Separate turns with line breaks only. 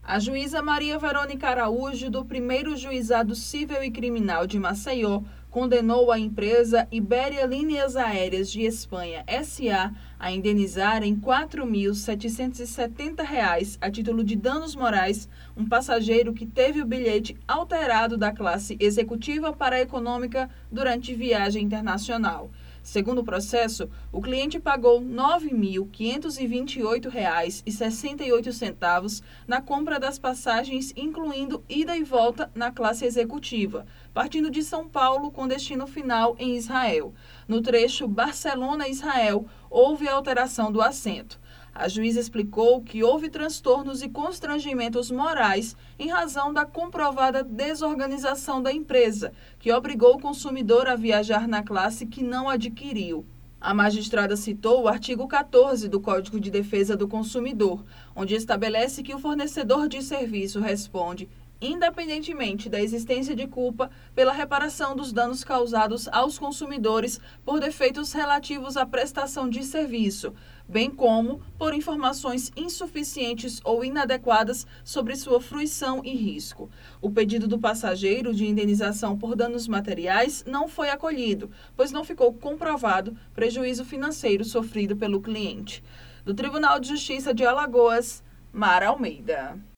A juíza Maria Verônica Araújo, do primeiro Juizado Cível e Criminal de Maceió, condenou a empresa Iberia Linhas Aéreas de Espanha S.A. a indenizar em R$ 4.770 a título de danos morais um passageiro que teve o bilhete alterado da classe executiva para a econômica durante viagem internacional. Segundo o processo, o cliente pagou R$ 9.528,68 na compra das passagens, incluindo ida e volta na classe executiva, partindo de São Paulo com destino final em Israel. No trecho Barcelona-Israel, houve alteração do assento. A juíza explicou que houve transtornos e constrangimentos morais em razão da comprovada desorganização da empresa, que obrigou o consumidor a viajar na classe que não adquiriu. A magistrada citou o artigo 14 do Código de Defesa do Consumidor, onde estabelece que o fornecedor de serviço responde, independentemente da existência de culpa, pela reparação dos danos causados aos consumidores por defeitos relativos à prestação de serviço, bem como por informações insuficientes ou inadequadas sobre sua fruição e risco. O pedido do passageiro de indenização por danos materiais não foi acolhido, pois não ficou comprovado prejuízo financeiro sofrido pelo cliente. Do Tribunal de Justiça de Alagoas, Mara Almeida.